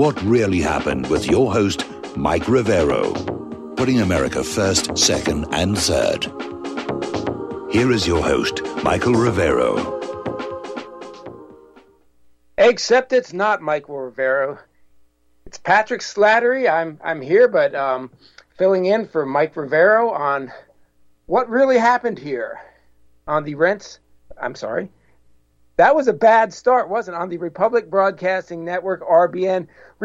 What Really Happened with your host, Mike Rivero. Putting America first, second, and third. Here is your host, Michael Rivero. Except it's not Michael Rivero. It's Patrick Slattery. I'm here, but filling in for Mike Rivero on what really happened here on the That was a bad start, wasn't it? On the Republic Broadcasting Network, RBN,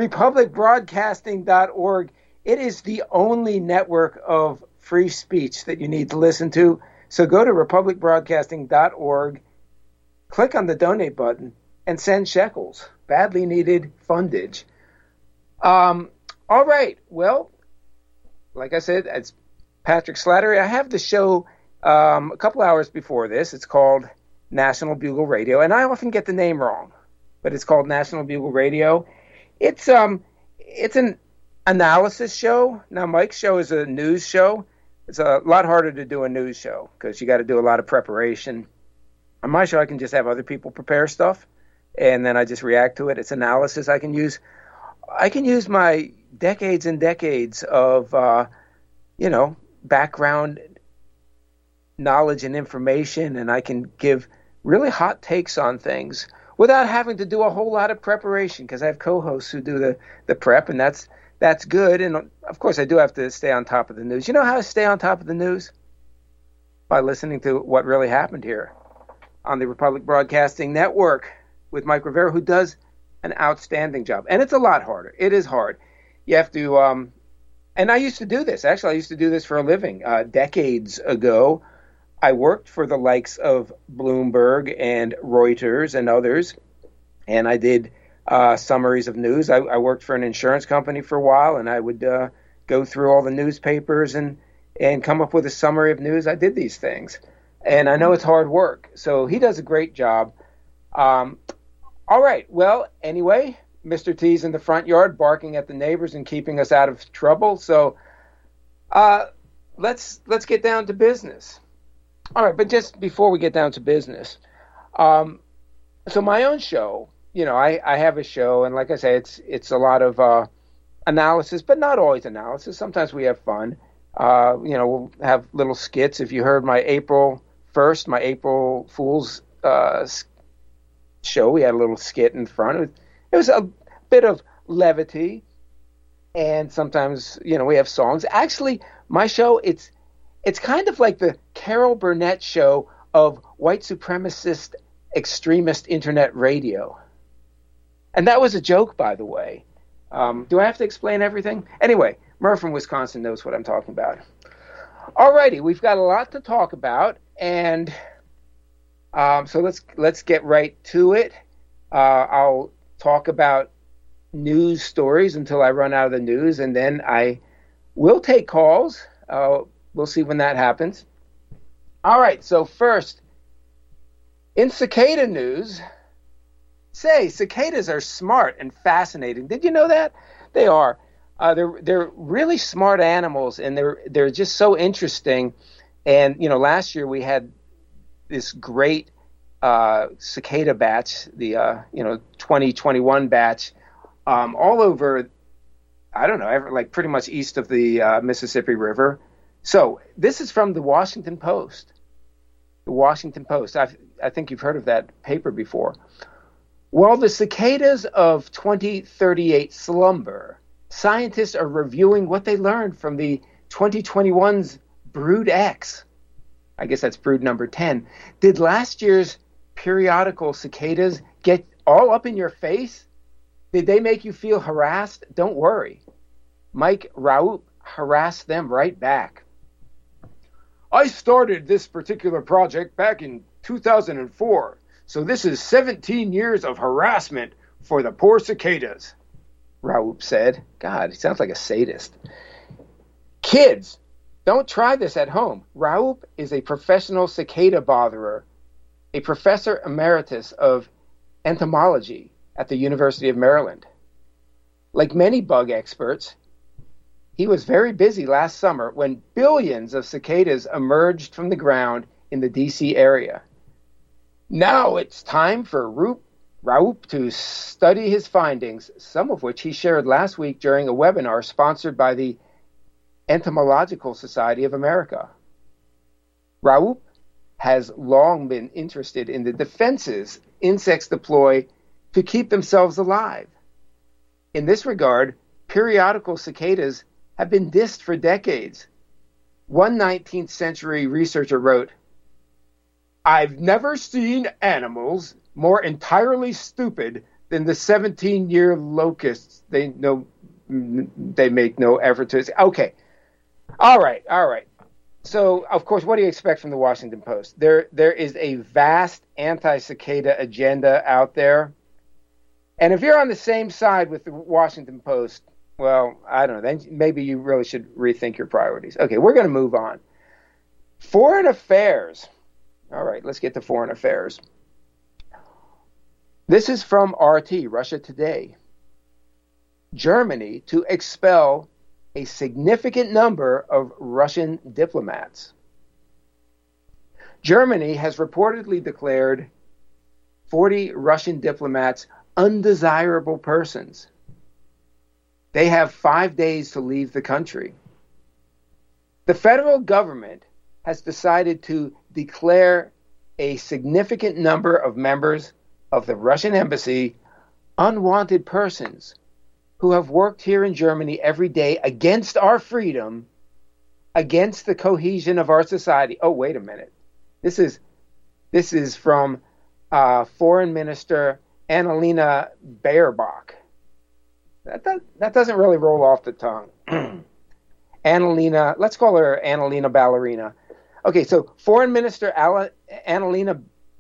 republicbroadcasting.org. It is the only network of free speech that you need to listen to. So go to republicbroadcasting.org, click on the donate button, and send shekels. Badly needed fundage. All right. Well, like I said, it's Patrick Slattery. I have the show a couple hours before this. It's called National Bugle Radio, and I often get the name wrong, but it's called National Bugle Radio. It's an analysis show. Now, Mike's show is a news show. It's a lot harder to do a news show because you got to do a lot of preparation. On my show, I can just have other people prepare stuff, and then I just react to it. It's analysis. I can use my decades and decades of background knowledge and information, and I can give really hot takes on things without having to do a whole lot of preparation because I have co-hosts who do the prep, and that's good. And of course, I do have to stay on top of the news. You know how I stay on top of the news? By listening to what really happened here on the Republic Broadcasting Network with Mike Rivera, who does an outstanding job. And it's a lot harder. It is hard. You have to, and I used to do this. Actually, I used to do this for a living. Decades ago, I worked for the likes of Bloomberg and Reuters and others, and I did summaries of news. I worked for an insurance company for a while, and I would go through all the newspapers and come up with a summary of news. I did these things, and I know it's hard work. So he does a great job. All right. Well, anyway, Mr. T's in the front yard barking at the neighbors and keeping us out of trouble. So let's get down to business. All right, but just before we get down to business, so my own show, I have a show, and like I say, it's a lot of analysis, but not always analysis. Sometimes we have fun. We'll have little skits. If you heard my April Fool's show, we had a little skit in front. It was a bit of levity, and sometimes, we have songs. Actually, my show, it's kind of like the Carol Burnett show of white supremacist extremist internet radio. And that was a joke, by the way. Do I have to explain everything? Anyway, Murph from Wisconsin knows what I'm talking about. All righty, we've got a lot to talk about, and so let's get right to it. I'll talk about news stories until I run out of the news, and then I will take calls. We'll see when that happens. All right, so first, in cicada news, cicadas are smart and fascinating. Did you know that? They are. They're really smart animals, and they're just so interesting. And last year we had this great cicada batch, the 2021 batch, all over. I don't know, like pretty much east of the Mississippi River. So this is from the Washington Post. The Washington Post. I think you've heard of that paper before. While the cicadas of 2038 slumber, scientists are reviewing what they learned from the 2021's Brood X. I guess that's brood number 10. Did last year's periodical cicadas get all up in your face? Did they make you feel harassed? Don't worry. Mike Raup harassed them right back. I started this particular project back in 2004, so this is 17 years of harassment for the poor cicadas, Raup said. God, he sounds like a sadist. Kids, don't try this at home. Raup is a professional cicada botherer, a professor emeritus of entomology at the University of Maryland. Like many bug experts, he was very busy last summer when billions of cicadas emerged from the ground in the D.C. area. Now it's time for Raup to study his findings, some of which he shared last week during a webinar sponsored by the Entomological Society of America. Raup has long been interested in the defenses insects deploy to keep themselves alive. In this regard, periodical cicadas have been dissed for decades. One 19th century researcher wrote, "I've never seen animals more entirely stupid than the 17-year locusts. They make no effort to..." Okay. All right. So, of course, what do you expect from the Washington Post? There is a vast anti-cicada agenda out there. And if you're on the same side with the Washington Post, well, I don't know, then maybe you really should rethink your priorities. Okay, we're going to move on. Foreign affairs. All right, let's get to foreign affairs. This is from RT, Russia Today. Germany to expel a significant number of Russian diplomats. Germany has reportedly declared 40 Russian diplomats undesirable persons. They have 5 days to leave the country. The federal government has decided to declare a significant number of members of the Russian embassy unwanted persons who have worked here in Germany every day against our freedom, against the cohesion of our society. Oh, wait a minute. This is from Foreign Minister Annalena Baerbock. That doesn't really roll off the tongue. Annalena, let's call her Annalena Ballerina. Okay, so Foreign Minister Annalena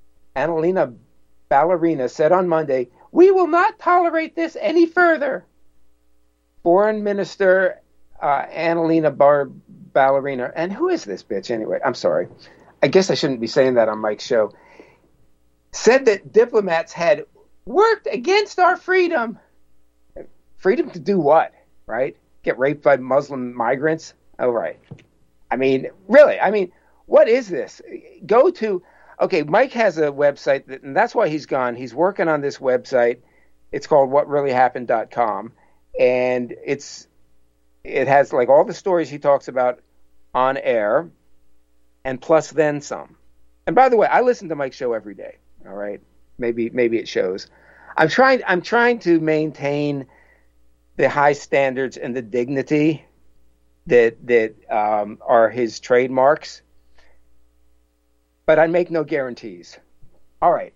Ballerina said on Monday, "We will not tolerate this any further." Foreign Minister Annalena Ballerina, and who is this bitch anyway? I'm sorry. I guess I shouldn't be saying that on Mike's show. Said that diplomats had worked against our freedom. Freedom to do what, right? Get raped by Muslim migrants? Oh, right. I mean, really, what is this? Okay, Mike has a website, and that's why he's gone. He's working on this website. It's called whatreallyhappened.com. And it has like all the stories he talks about on air, and plus then some. And by the way, I listen to Mike's show every day. All right, maybe it shows. I'm trying to maintain the high standards and the dignity that are his trademarks, but I make no guarantees. All right,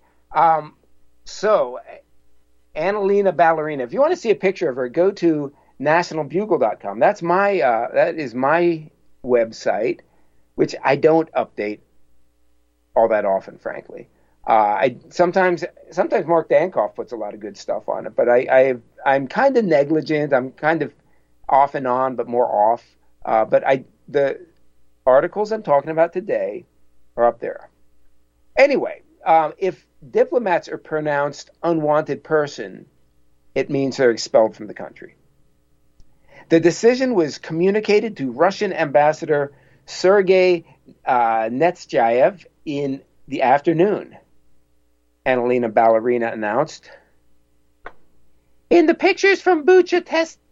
so. Annalena Ballerina. If you want to see a picture of her, go to nationalbugle.com. That is my website, which I don't update all that often, frankly. Sometimes Mark Dankoff puts a lot of good stuff on it, but I'm kind of negligent. I'm kind of off and on, but more off. But the articles I'm talking about today are up there. Anyway, if diplomats are pronounced unwanted person, it means they're expelled from the country. The decision was communicated to Russian Ambassador Sergei Nechayev in the afternoon. Annalena Ballerina announced. The pictures from Bucha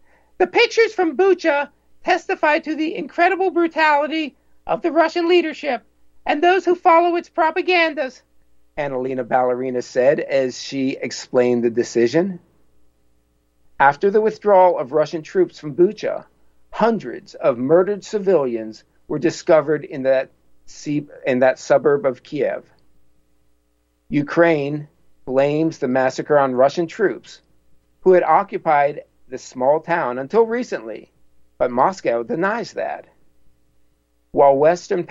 testify to the incredible brutality of the Russian leadership and those who follow its propagandas, Annalena Ballerina said as she explained the decision. After the withdrawal of Russian troops from Bucha, hundreds of murdered civilians were discovered in that suburb of Kiev. Ukraine blames the massacre on Russian troops who had occupied the small town until recently, but Moscow denies that. While Western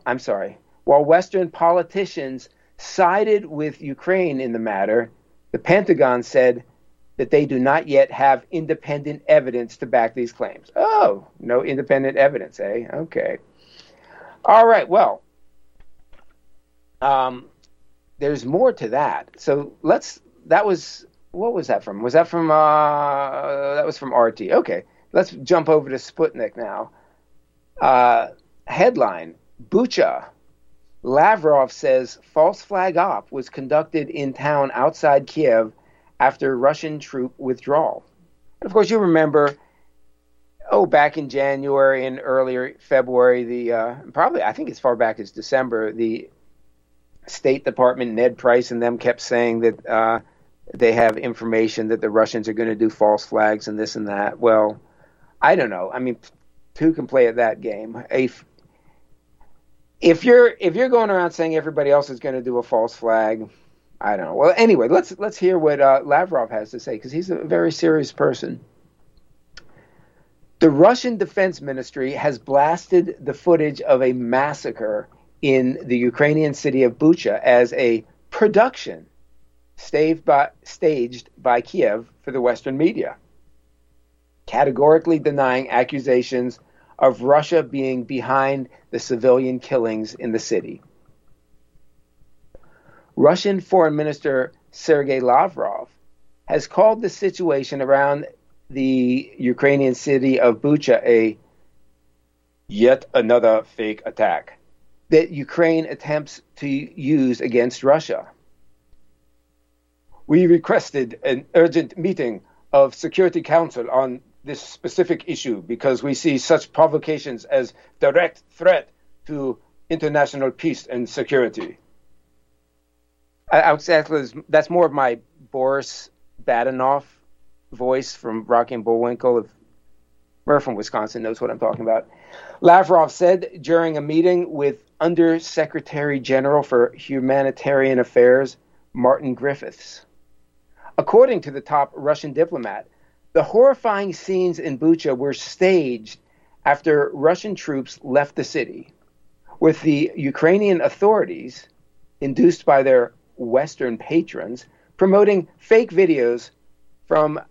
politicians sided with Ukraine in the matter, the Pentagon said that they do not yet have independent evidence to back these claims. Oh, no independent evidence, eh? Okay. All right, well, there's more to that. So what was that from? That was from RT. Okay, let's jump over to Sputnik now. Headline, Bucha. Lavrov says false flag op was conducted in town outside Kiev after Russian troop withdrawal. And of course, you remember, back in January and earlier February, probably I think as far back as December, the State Department, Ned Price and them kept saying that they have information that the Russians are going to do false flags and this and that. Well, I don't know. I mean, who can play at that game? If you're going around saying everybody else is going to do a false flag, I don't know. Well, anyway, let's hear what Lavrov has to say, because he's a very serious person. The Russian Defense Ministry has blasted the footage of a massacre in the Ukrainian city of Bucha as a production staged by Kiev for the Western media, categorically denying accusations of Russia being behind the civilian killings in the city. Russian Foreign Minister Sergei Lavrov has called the situation around the Ukrainian city of Bucha a yet another fake attack that Ukraine attempts to use against Russia. We requested an urgent meeting of Security Council on this specific issue because we see such provocations as direct threat to international peace and security. I would say that's more of my Boris Badenoff voice from Rocky and Bullwinkle. If we're from Wisconsin, knows what I'm talking about. Lavrov said during a meeting with Undersecretary General for Humanitarian Affairs, Martin Griffiths. According to the top Russian diplomat, the horrifying scenes in Bucha were staged after Russian troops left the city, with the Ukrainian authorities, induced by their Western patrons, promoting fake videos from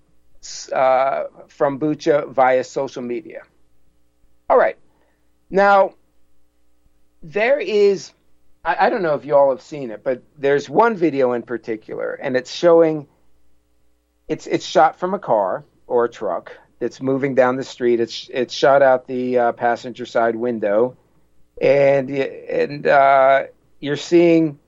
Bucha via social media. All right. Now, there is, I don't know if you all have seen it, but there's one video in particular, and it's showing, it's shot from a car or a truck that's moving down the street. It's shot out the passenger side window, and you're seeing,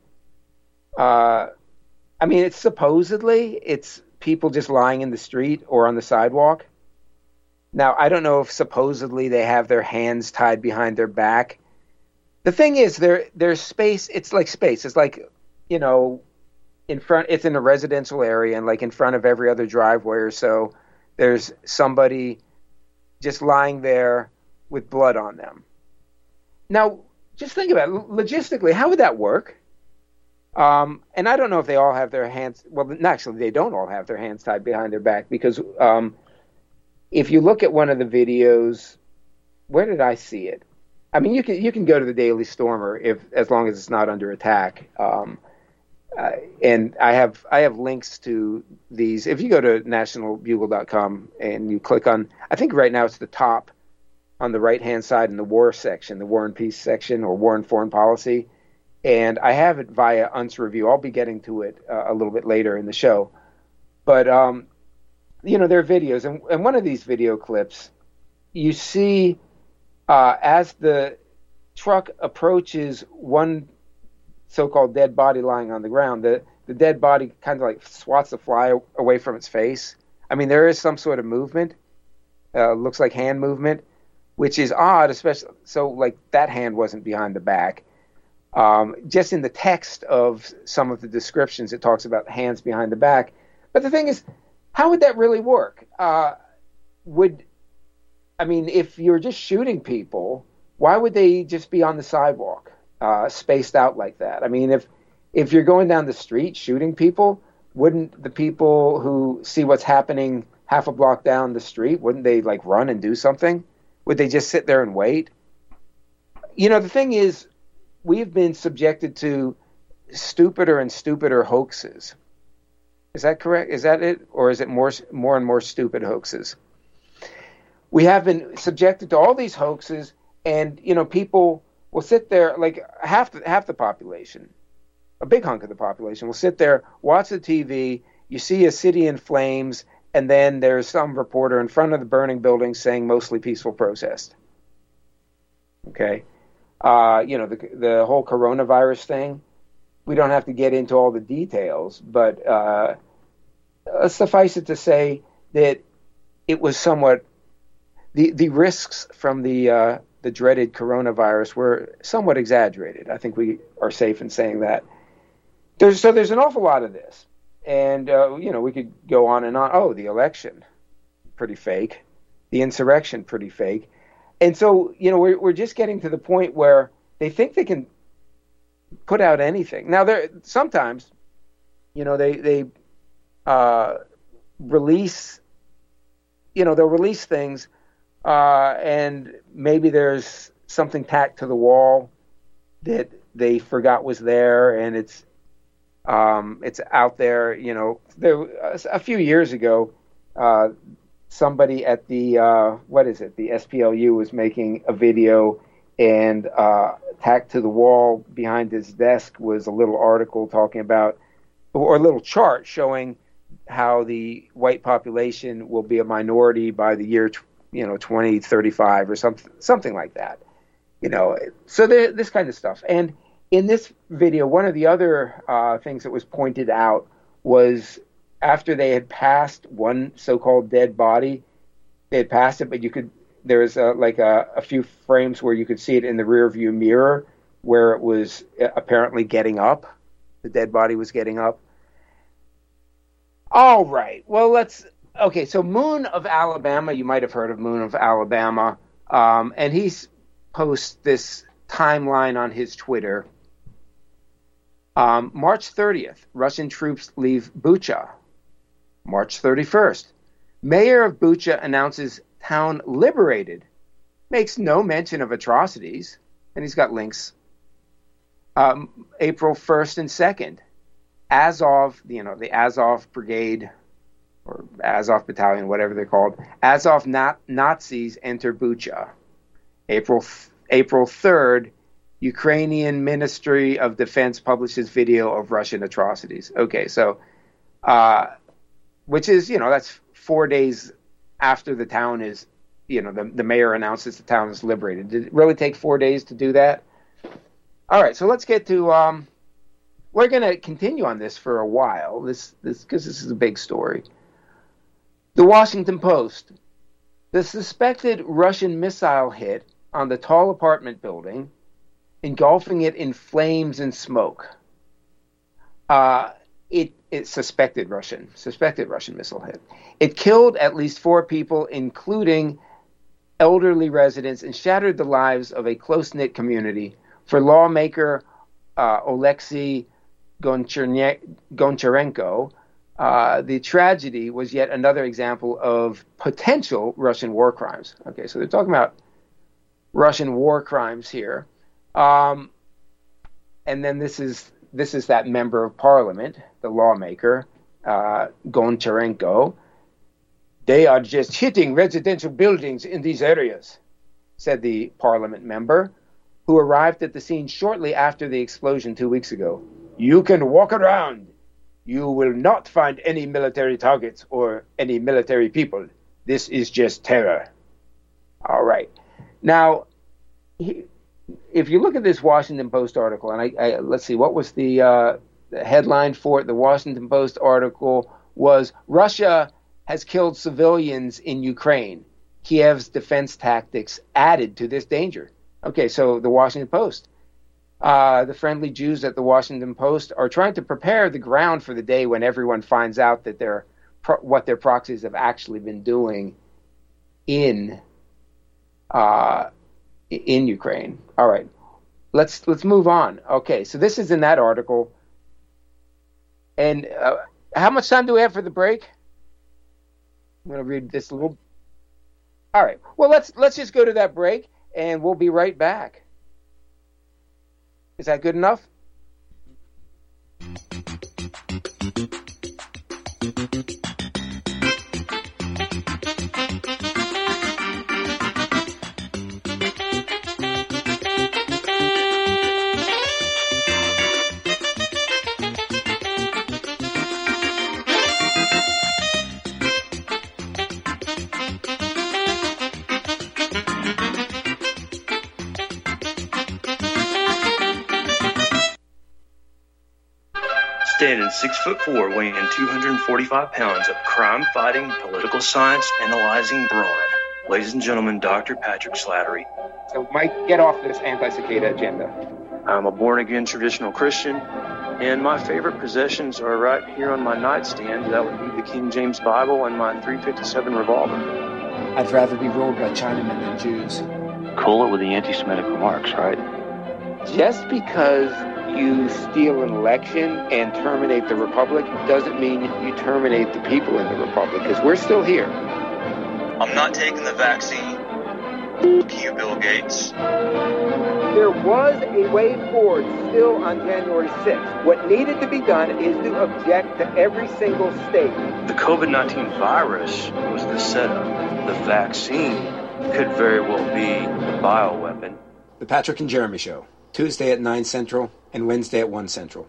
it's people just lying in the street or on the sidewalk. Now, I don't know if supposedly they have their hands tied behind their back. The thing is, there's space. It's like space. It's like, in front. It's in a residential area, and like in front of every other driveway or so, there's somebody just lying there with blood on them. Now, just think about it. Logistically, how would that work? And I don't know if they all have their hands. Well, actually, they don't all have their hands tied behind their back, because if you look at one of the videos, where did I see it? I mean, you can go to the Daily Stormer as long as it's not under attack. And I have links to these. If you go to nationalbugle.com and you click on, I think right now it's the top on the right-hand side in the war section, the War and Peace section, or War and Foreign Policy. And I have it via UNS Review. I'll be getting to it a little bit later in the show. But, there are videos. And one of these video clips, you see as the truck approaches one so-called dead body lying on the ground, the dead body kind of like swats the fly away from its face. I mean, there is some sort of movement. Looks like hand movement, which is odd, especially so like that hand wasn't behind the back. Just in the text of some of the descriptions, it talks about hands behind the back. But the thing is, how would that really work? If you're just shooting people, why would they just be on the sidewalk, spaced out like that? I mean, if you're going down the street shooting people, wouldn't the people who see what's happening half a block down the street, wouldn't they like run and do something? Would they just sit there and wait? The thing is, we've been subjected to stupider and stupider hoaxes. Is that correct? Is that it? Or is it more and more stupid hoaxes? We have been subjected to all these hoaxes, and, people will sit there, like half the population, a big hunk of the population will sit there, watch the TV, you see a city in flames, and then there's some reporter in front of the burning building saying mostly peaceful protest. Okay? The whole coronavirus thing, we don't have to get into all the details, but suffice it to say that it was somewhat the risks from the dreaded coronavirus were somewhat exaggerated. I think we are safe in saying that. There's an awful lot of this, and we could go on and on. Oh, the election, pretty fake. The insurrection, pretty fake. And so we're just getting to the point where they think they can put out anything. Now sometimes, they release, they'll release things, and maybe there's something tacked to the wall that they forgot was there, and it's out there. A few years ago, somebody at the the SPLU was making a video, and tacked to the wall behind his desk was a little article talking about, or a little chart showing how the white population will be a minority by the year 2035 or something like that. So this kind of stuff. And in this video, one of the other things that was pointed out was after they had passed one so-called dead body, they had passed it, but there was a few frames where you could see it in the rear view mirror where it was apparently getting up. The dead body was getting up. All right. Well, so Moon of Alabama, you might have heard of Moon of Alabama, and he posts this timeline on his Twitter. March 30th, Russian troops leave Bucha. March 31st, mayor of Bucha announces town liberated, makes no mention of atrocities, and he's got links. April 1st and 2nd, Azov, the Azov Brigade or Azov Battalion, whatever they're called, Azov Nazis enter Bucha. April 3rd, Ukrainian Ministry of Defense publishes video of Russian atrocities. Okay, so, which is, that's 4 days after the town is, the mayor announces the town is liberated. Did it really take 4 days to do that? All right, so let's get to, we're going to continue on this for a while, because this is a big story. The Washington Post. The suspected Russian missile hit on the tall apartment building, engulfing it in flames and smoke. It suspected Russian missile hit. It killed at least 4 people, including elderly residents, and shattered the lives of a close-knit community. For lawmaker Oleksiy Goncharenko, the tragedy was yet another example of potential Russian war crimes. Okay, so they're talking about Russian war crimes here. And then this is that member of parliament, the lawmaker, Goncharenko. They are just hitting residential buildings in these areas, said the parliament member, who arrived at the scene shortly after the explosion 2 weeks ago. You can walk around. You will not find any military targets or any military people. This is just terror. All right. Now, if you look at this Washington Post article, and I let's see, what was the headline for it? The Washington Post article was, Russia has killed civilians in Ukraine. Kiev's defense tactics added to this danger. Okay, so the Washington Post. The friendly Jews at the Washington Post are trying to prepare the ground for the day when everyone finds out that what their proxies have actually been doing in Ukraine. All right, let's move on. Okay, so this is in that article. And how much time do we have for the break? I'm going to read this a little. All right. Well, let's just go to that break, and we'll be right back. Is that good enough? Standing 6'4", weighing 245 pounds of crime-fighting, political science analyzing brawn. Ladies and gentlemen, Dr. Patrick Slattery. So, Mike, get off this anti-cicada agenda. I'm a born-again traditional Christian, and my favorite possessions are right here on my nightstand. That would be the King James Bible and my .357 revolver. I'd rather be ruled by Chinamen than Jews. Cool it with the anti-Semitic remarks, right? Just because you steal an election and terminate the republic doesn't mean you terminate the people in the republic, because we're still here. I'm not taking the vaccine. F*** you, Bill Gates. There was a way forward still on January 6th. What needed to be done is to object to every single state. The COVID-19 virus was the setup. The vaccine could very well be the bioweapon. The Patrick and Jeremy Show, Tuesday at 9 Central and Wednesday at 1 Central.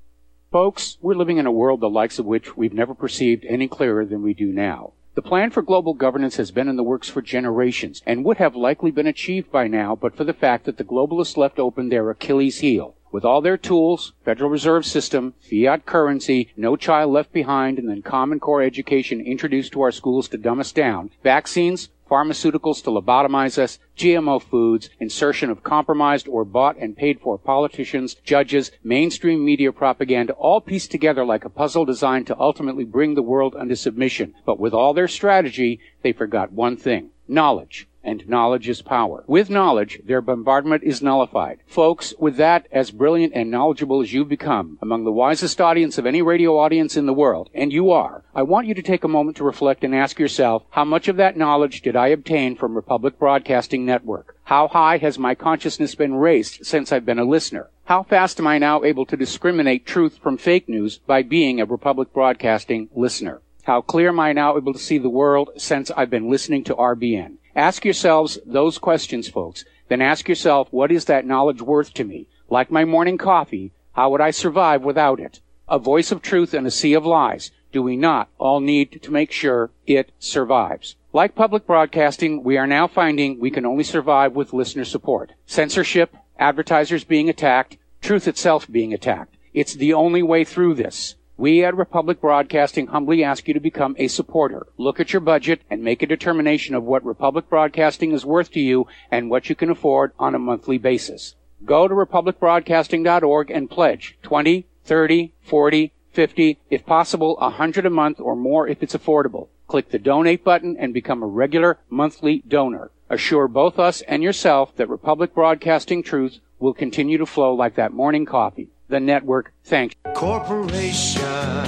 Folks, we're living in a world the likes of which we've never perceived any clearer than we do now. The plan for global governance has been in the works for generations and would have likely been achieved by now but for the fact that the globalists left open their Achilles heel. With all their tools, Federal Reserve System, fiat currency, no child left behind, and then Common Core education introduced to our schools to dumb us down, vaccines, pharmaceuticals to lobotomize us, GMO foods, insertion of compromised or bought and paid for politicians, judges, mainstream media propaganda, all pieced together like a puzzle designed to ultimately bring the world under submission. But with all their strategy, they forgot one thing: knowledge. And knowledge is power. With knowledge, their bombardment is nullified. Folks, with that, as brilliant and knowledgeable as you've become, among the wisest audience of any radio audience in the world, and you are, I want you to take a moment to reflect and ask yourself, how much of that knowledge did I obtain from Republic Broadcasting Network? How high has my consciousness been raised since I've been a listener? How fast am I now able to discriminate truth from fake news by being a Republic Broadcasting listener? How clear am I now able to see the world since I've been listening to RBN? Ask yourselves those questions, folks. Then ask yourself, what is that knowledge worth to me? Like my morning coffee, how would I survive without it? A voice of truth in a sea of lies. Do we not all need to make sure it survives? Like public broadcasting, we are now finding we can only survive with listener support. Censorship, advertisers being attacked, truth itself being attacked. It's the only way through this. We at Republic Broadcasting humbly ask you to become a supporter. Look at your budget and make a determination of what Republic Broadcasting is worth to you and what you can afford on a monthly basis. Go to republicbroadcasting.org and pledge $20, $30, $40, $50, if possible, $100 a month or more if it's affordable. Click the donate button and become a regular monthly donor. Assure both us and yourself that Republic Broadcasting truth will continue to flow like that morning coffee. The network thanks you. Corporations,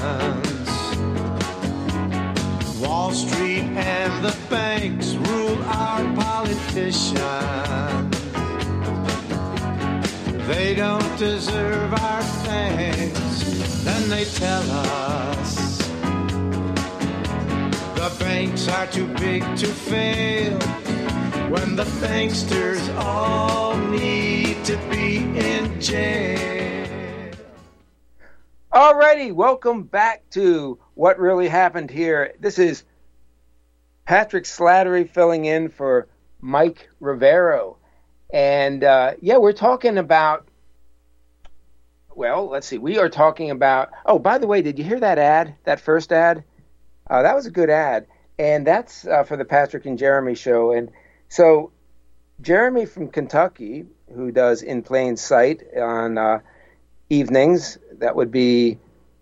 Wall Street and the banks rule our politicians. They don't deserve our thanks, then they tell us the banks are too big to fail, when the banksters all need to be in jail. Alrighty, welcome back to What Really Happened Here. This is Patrick Slattery filling in for Mike Rivero. And we're talking about, well, let's see, we are talking about, oh, by the way, did you hear that ad, that first ad? That was a good ad. And that's for the Patrick and Jeremy Show. And so Jeremy from Kentucky, who does In Plain Sight on evenings, that would be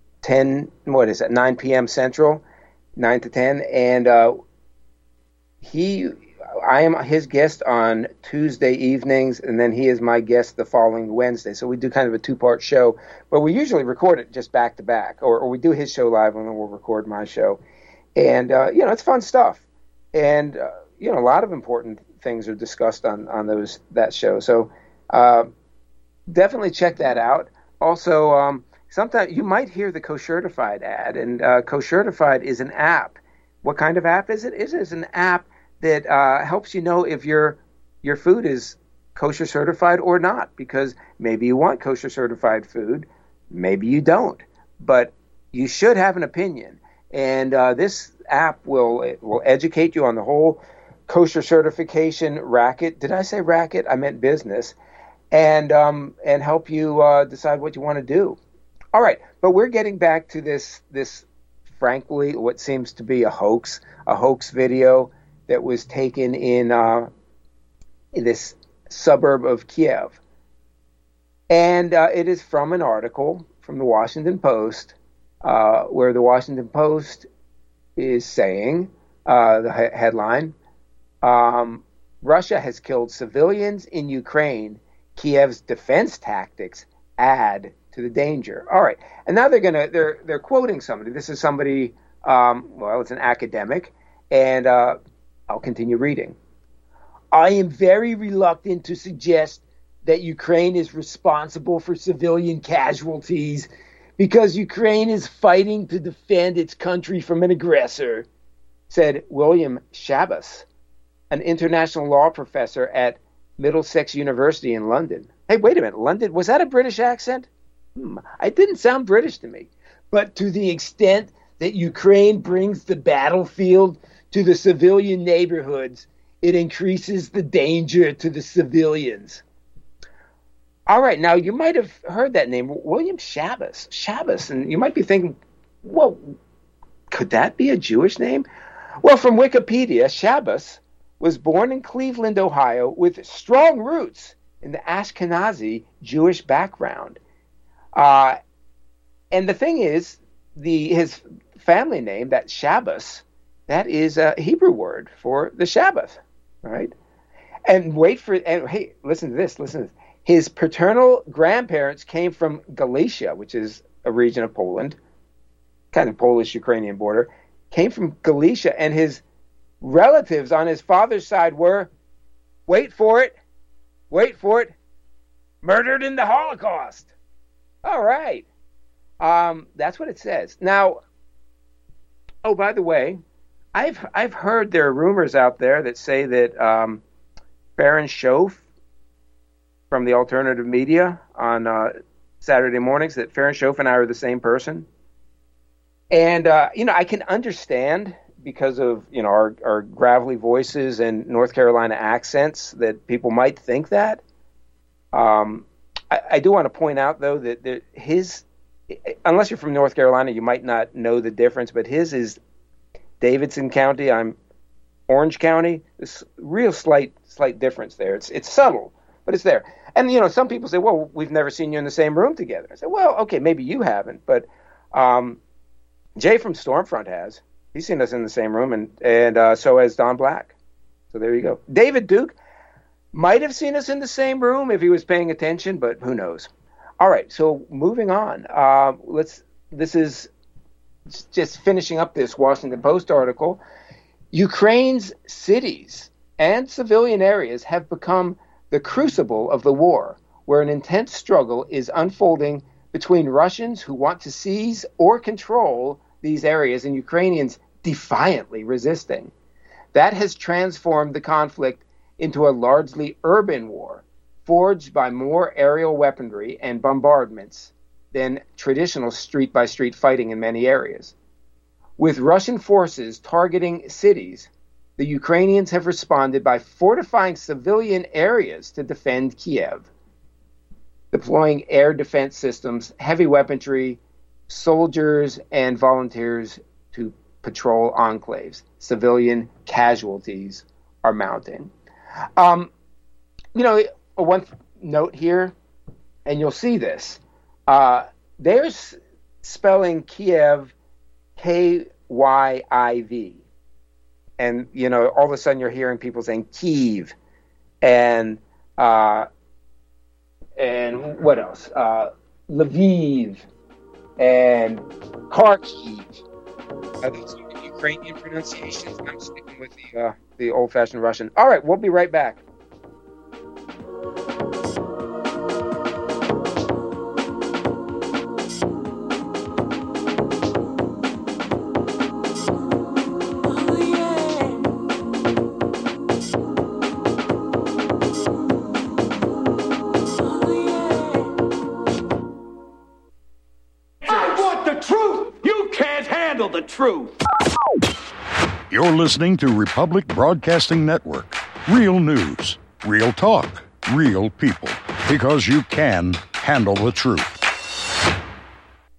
9 p.m. Central, 9 to 10. And I am his guest on Tuesday evenings, and then he is my guest the following Wednesday. So we do kind of a two-part show, but we usually record it just back to back, or we do his show live and then we'll record my show. And, it's fun stuff. And, a lot of important things are discussed on that show. So definitely check that out. Also, sometimes you might hear the Koshertified ad, and Koshertified is an app. What kind of app is it? It is an app that helps you know if your food is kosher certified or not, because maybe you want kosher certified food, maybe you don't, but you should have an opinion. And this app will educate you on the whole kosher certification racket. Did I say racket? I meant business. And help you decide what you want to do. All right, but we're getting back to this frankly, what seems to be a hoax video that was taken in this suburb of Kiev. And it is from an article from the Washington Post, where the Washington Post is saying, the headline, Russia has killed civilians in Ukraine. Kiev's defense tactics add to the danger. All right. And now they're quoting somebody. This is somebody, it's an academic. And I'll continue reading. I am very reluctant to suggest that Ukraine is responsible for civilian casualties because Ukraine is fighting to defend its country from an aggressor, said William Shabbos, an international law professor at Middlesex University in London. Hey, wait a minute. London, was that a British accent? It didn't sound British to me. But to the extent that Ukraine brings the battlefield to the civilian neighborhoods, it increases the danger to the civilians. All right, now you might have heard that name, William Shabbos, and you might be thinking, well, could that be a Jewish name? Well, from Wikipedia, Shabbos was born in Cleveland, Ohio, with strong roots in the Ashkenazi Jewish background. And the thing is, his family name, that Shabbos, that is a Hebrew word for the Sabbath, right? And hey, listen to this. His paternal grandparents came from Galicia, which is a region of Poland, kind of Polish-Ukrainian border, came from Galicia, and his relatives on his father's side were, wait for it, murdered in the Holocaust. All right. That's what it says. Now, oh, by the way, I've heard there are rumors out there that say that Baron Schoaf from the alternative media on Saturday mornings, that Baron Schoaf and I are the same person. And, I can understand because of, our gravelly voices and North Carolina accents that people might think that. I do want to point out, though, that unless you're from North Carolina, you might not know the difference, but his is Davidson County. I'm Orange County. There's real slight difference there. It's subtle, but it's there. And, some people say, well, we've never seen you in the same room together. I say, well, okay, maybe you haven't, but Jay from Stormfront has. He's seen us in the same room, and so has Don Black. So there you go. David Duke might have seen us in the same room if he was paying attention, but who knows? All right, so moving on. This is just finishing up this Washington Post article. Ukraine's cities and civilian areas have become the crucible of the war, where an intense struggle is unfolding between Russians who want to seize or control these areas and Ukrainians defiantly resisting. That has transformed the conflict into a largely urban war, forged by more aerial weaponry and bombardments than traditional street-by-street fighting in many areas. With Russian forces targeting cities, the Ukrainians have responded by fortifying civilian areas to defend Kiev, deploying air defense systems, heavy weaponry, soldiers, and volunteers to patrol enclaves. Civilian casualties are mounting. One note here, and you'll see this. They're spelling Kiev K-Y-I-V. And, all of a sudden you're hearing people saying Kyiv. And what else? Lviv and Kharkiv. Those are the Ukrainian pronunciations. I'm sticking with the old-fashioned Russian. All right, we'll be right back. The truth. You're listening to Republic Broadcasting Network. Real news, real talk, real people. Because you can handle the truth.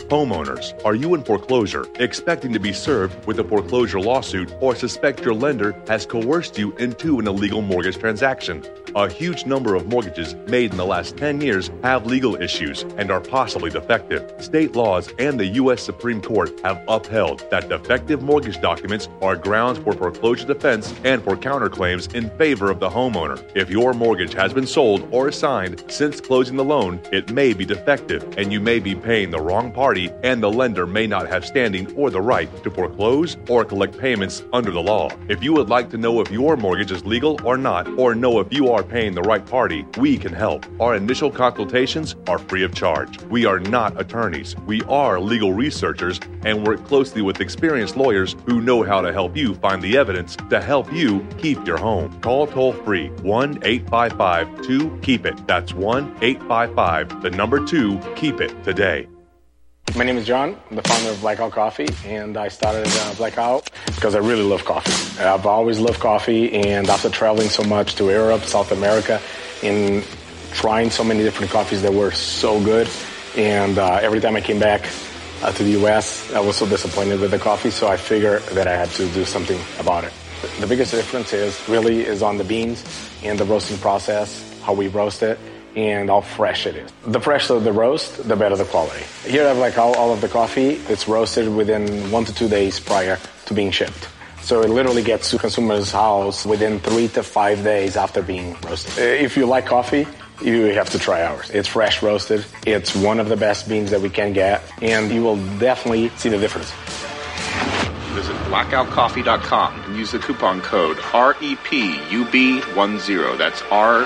Homeowners, are you in foreclosure, expecting to be served with a foreclosure lawsuit, or suspect your lender has coerced you into an illegal mortgage transaction? A huge number of mortgages made in the last 10 years have legal issues and are possibly defective. State laws and the U.S. Supreme Court have upheld that defective mortgage documents are grounds for foreclosure defense and for counterclaims in favor of the homeowner. If your mortgage has been sold or assigned since closing the loan, it may be defective, and you may be paying the wrong party, and the lender may not have standing or the right to foreclose or collect payments under the law. If you would like to know if your mortgage is legal or not, or know if you are paying the right party, we can help. Our initial consultations are free of charge. We are not attorneys. We are legal researchers and work closely with experienced lawyers who know how to help you find the evidence to help you keep your home. Call toll-free 1-855-2-KEEP-IT. That's 1-855-2-KEEP-IT today. My name is John. I'm the founder of Blackout Coffee, and I started Blackout because I really love coffee. I've always loved coffee, and after traveling so much to Europe, South America, and trying so many different coffees that were so good, and every time I came back to the U.S., I was so disappointed with the coffee, so I figured that I had to do something about it. The biggest difference is on the beans and the roasting process, how we roast it, and how fresh it is. The fresher the roast, the better the quality. Here I have all of the coffee. It's roasted within 1 to 2 days prior to being shipped. So it literally gets to consumer's house within 3 to 5 days after being roasted. If you like coffee, you have to try ours. It's fresh roasted. It's one of the best beans that we can get, and you will definitely see the difference. Visit blackoutcoffee.com and use the coupon code REPUB10. That's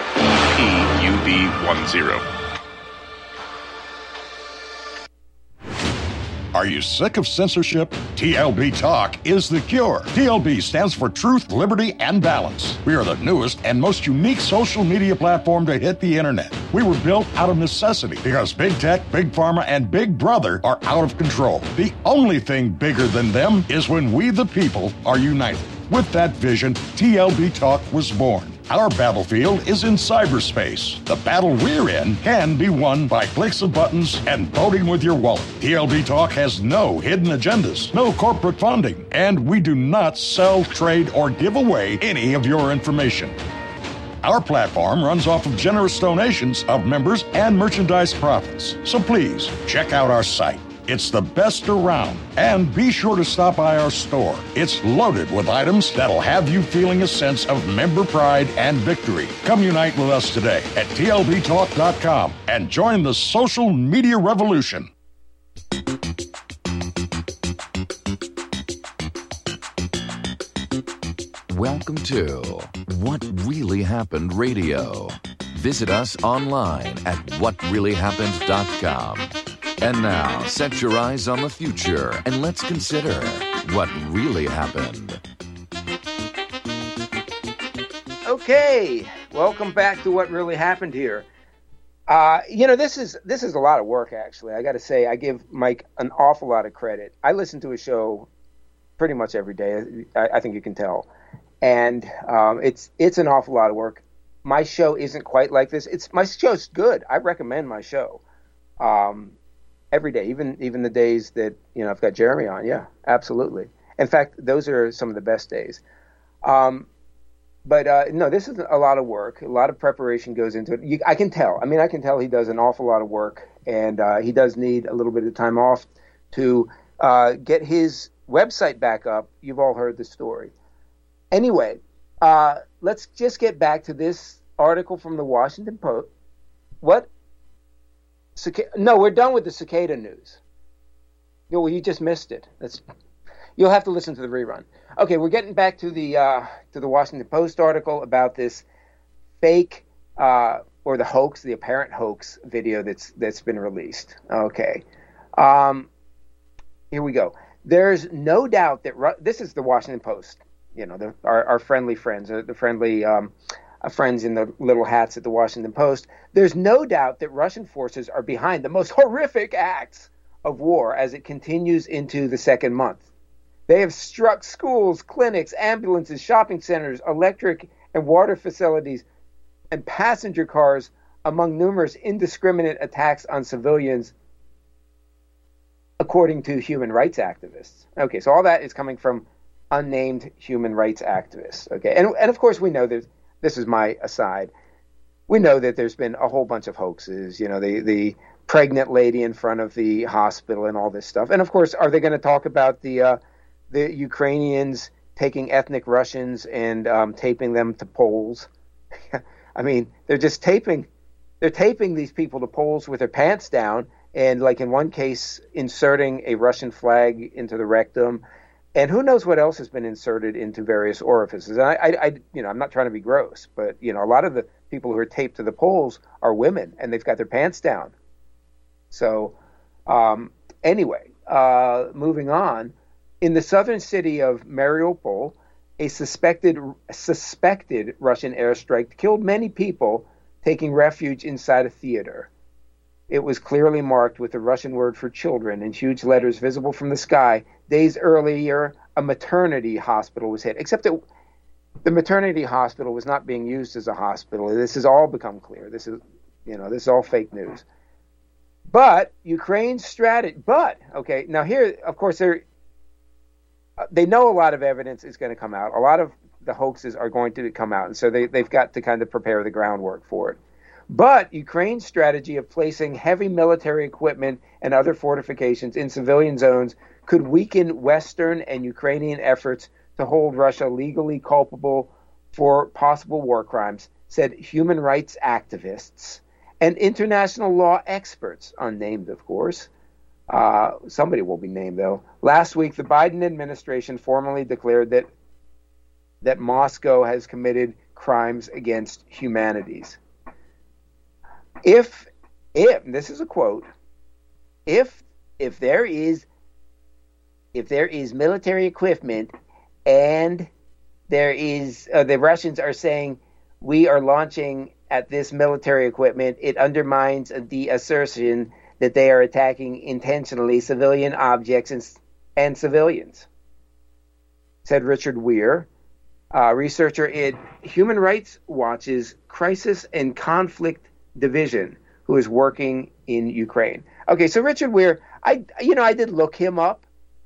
REPUB10. Are you sick of censorship? TLB Talk is the cure. TLB stands for Truth, Liberty, and Balance. We are the newest and most unique social media platform to hit the internet. We were built out of necessity because Big Tech, Big Pharma, and Big Brother are out of control. The only thing bigger than them is when we, the people, are united. With that vision, TLB Talk was born. Our battlefield is in cyberspace. The battle we're in can be won by clicks of buttons and voting with your wallet. TLB Talk has no hidden agendas, no corporate funding, and we do not sell, trade, or give away any of your information. Our platform runs off of generous donations of members and merchandise profits. So please, check out our site. It's the best around. And be sure to stop by our store. It's loaded with items that'll have you feeling a sense of member pride and victory. Come unite with us today at TLBTalk.com and join the social media revolution. Welcome to What Really Happened Radio. Visit us online at whatreallyhappened.com. And now, set your eyes on the future and let's consider what really happened. Okay, welcome back to What Really Happened here. This is a lot of work, actually. I got to say, I give Mike an awful lot of credit. I listen to his show pretty much every day. I think you can tell. And it's an awful lot of work. My show isn't quite like this. My show's good. I recommend my show. Every day, even the days that I've got Jeremy on, yeah, absolutely. In fact, those are some of the best days. No, this is a lot of work. A lot of preparation goes into it. I can tell. I can tell he does an awful lot of work, and he does need a little bit of time off to get his website back up. You've all heard the story. Anyway, let's just get back to this article from the Washington Post. What? No, we're done with the cicada news. Well, you just missed it. You'll have to listen to the rerun. Okay, we're getting back to the Washington Post article about this fake or the hoax, the apparent hoax video that's been released. Okay, here we go. There's no doubt that this is the Washington Post. Our friendly friends, the friendly. Friends in the little hats at the Washington Post. There's no doubt that Russian forces are behind the most horrific acts of war as it continues into the second month. They have struck schools, clinics, ambulances, shopping centers, electric and water facilities, and passenger cars, among numerous indiscriminate attacks on civilians. according to human rights activists. Okay, so all that is coming from unnamed human rights activists. Okay, and of course we know that, this is my aside, we know that there's been a whole bunch of hoaxes, the pregnant lady in front of the hospital and all this stuff. And of course, are they going to talk about the Ukrainians taking ethnic Russians and taping them to poles? I mean, they're taping these people to poles with their pants down, and like in one case, inserting a Russian flag into the rectum, and who knows what else has been inserted into various orifices. And I'm not trying to be gross, but a lot of the people who are taped to the poles are women, and they've got their pants down. So, anyway, moving on, in the southern city of Mariupol, a suspected Russian airstrike killed many people taking refuge inside a theater. It was clearly marked with the Russian word for children in huge letters visible from the sky. Days earlier, a maternity hospital was hit, except that the maternity hospital was not being used as a hospital. This has all become clear. This is all fake news. But Ukraine's strategy. Okay, now here, of course, they know a lot of evidence is going to come out. A lot of the hoaxes are going to come out, and so they've got to kind of prepare the groundwork for it. But Ukraine's strategy of placing heavy military equipment and other fortifications in civilian zones could weaken Western and Ukrainian efforts to hold Russia legally culpable for possible war crimes, said human rights activists and international law experts, unnamed, of course. Somebody will be named, though. Last week, the Biden administration formally declared that Moscow has committed crimes against humanities. If this is a quote, if there is military equipment and there is the Russians are saying we are launching at this military equipment, it undermines the assertion that they are attacking intentionally civilian objects and civilians, said Richard Weir, researcher at Human Rights Watch's Crisis and Conflict Division, who is working in Ukraine. Okay, so Richard Weir, I did look him up.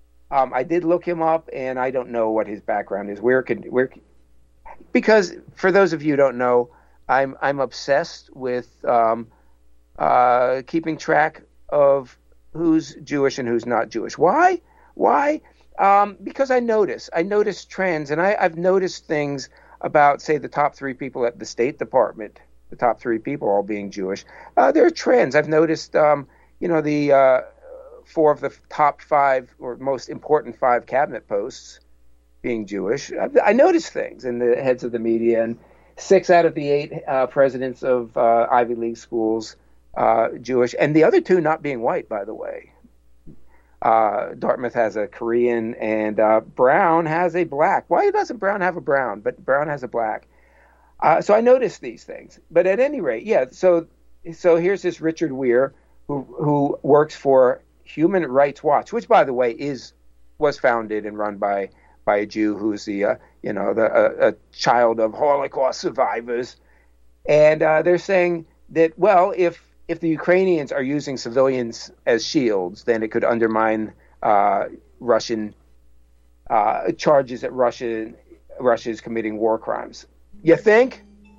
And I don't know what his background is. Because for those of you who don't know, I'm obsessed with keeping track of who's Jewish and who's not Jewish. Why? Because I notice trends, and I've noticed things about, say, the top 3 people at the State Department, the top 3 people all being Jewish. There are trends. I've noticed, the 4 of the top 5 or most important 5 cabinet posts being Jewish. I noticed things in the heads of the media, and 6 out of the 8 presidents of Ivy League schools Jewish, and the other 2 not being white, by the way. Dartmouth has a Korean, and Brown has a black. Why doesn't Brown have a brown? But Brown has a black. So I noticed these things. But at any rate, yeah. So here's this Richard Weir who works for Human Rights Watch, which, by the way, was founded and run by a Jew who's a child of Holocaust survivors, and they're saying that, well, if the Ukrainians are using civilians as shields, then it could undermine Russian charges that Russia is committing war crimes. You think?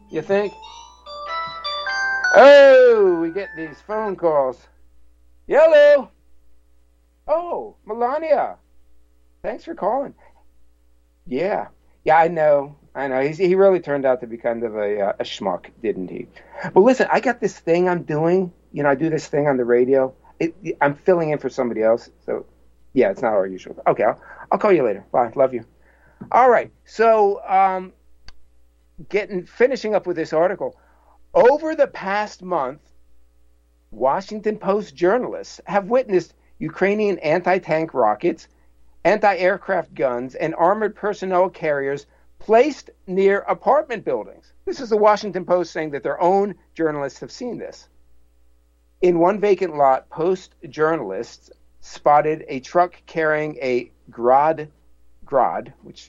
Oh, we get these phone calls. Hello. Oh, Melania. Thanks for calling. Yeah, I know. He really turned out to be kind of a schmuck, didn't he? But listen, I got this thing I'm doing. I do this thing on the radio. I'm filling in for somebody else. So, yeah, it's not our usual. Okay, I'll call you later. Bye. Love you. All right. So, finishing up with this article. Over the past month, Washington Post journalists have witnessed Ukrainian anti-tank rockets, anti-aircraft guns, and armored personnel carriers placed near apartment buildings. This is the Washington Post saying that their own journalists have seen this. In one vacant lot, Post journalists spotted a truck carrying a Grad, which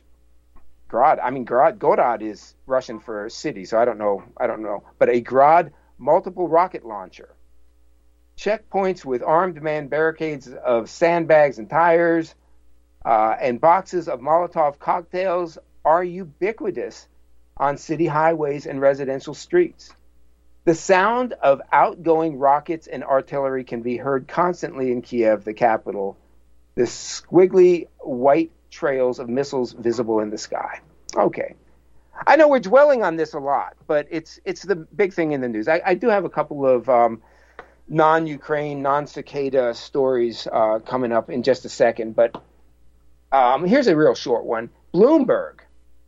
Gorod is Russian for city, so I don't know, but a Grad multiple rocket launcher. checkpoints with armed man barricades of sandbags and tires, and boxes of Molotov cocktails are ubiquitous on city highways and residential streets. The sound of outgoing rockets and artillery can be heard constantly in Kiev, the capital, the squiggly white trails of missiles visible in the sky. Okay. I know we're dwelling on this a lot, but it's the big thing in the news. I do have a couple of non-Ukraine, non-cicada stories coming up in just a second, but here's a real short one. Bloomberg.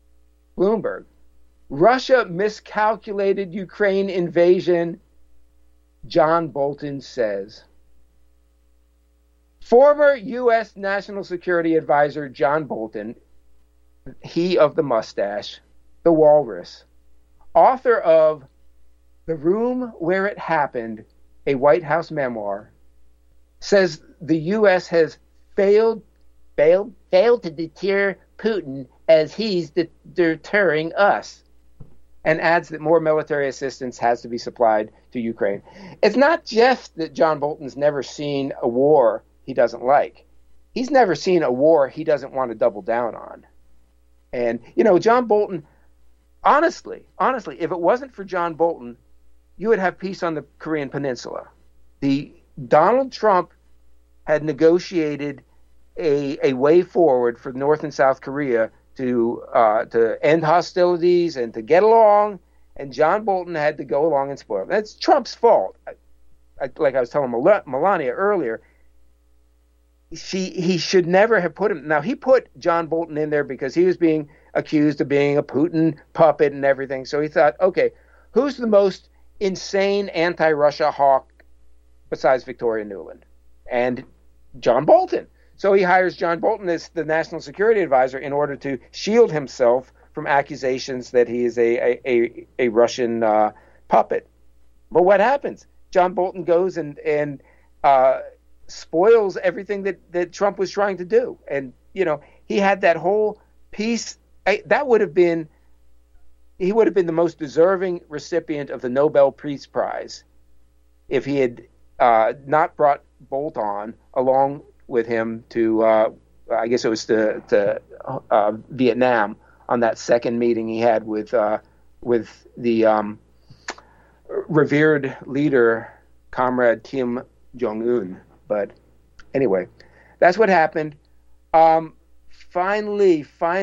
Russia miscalculated Ukraine invasion, John Bolton says. Former U.S. National Security Advisor John Bolton, he of the mustache, the walrus, author of The Room Where It Happened, a White House memoir, says the U.S. has failed to deter Putin as he's deterring us, and adds that more military assistance has to be supplied to Ukraine. It's not just that John Bolton's never seen a war he doesn't like. He's never seen a war he doesn't want to double down on. And, John Bolton, honestly, if it wasn't for John Bolton, you would have peace on the Korean Peninsula. Donald Trump had negotiated a way forward for North and South Korea to end hostilities and to get along, and John Bolton had to go along and spoil it. That's Trump's fault. Like I was telling Melania earlier, he should never have put him. Now, he put John Bolton in there because he was being accused of being a Putin puppet and everything. So he thought, okay, who's the most insane anti-Russia hawk besides Victoria Nuland? And John Bolton. So he hires John Bolton as the national security advisor in order to shield himself from accusations that he is a Russian puppet. But what happens? John Bolton goes and spoils everything that Trump was trying to do. And, he had that whole piece. He would have been the most deserving recipient of the Nobel Peace Prize if he had not brought Bolt on along with him to, I guess it was to Vietnam on that second meeting he had with the revered leader, Comrade Kim Jong-un. But anyway, that's what happened. Finally,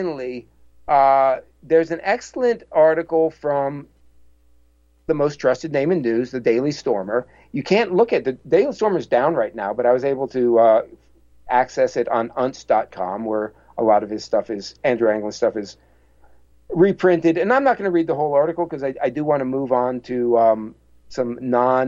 there's an excellent article from the most trusted name in news, the Daily Stormer. You can't look at the Daily Stormer's down right now, but I was able to access it on unts.com, where a lot of his stuff Andrew Anglin's stuff is reprinted. And I'm not going to read the whole article because I do want to move on to some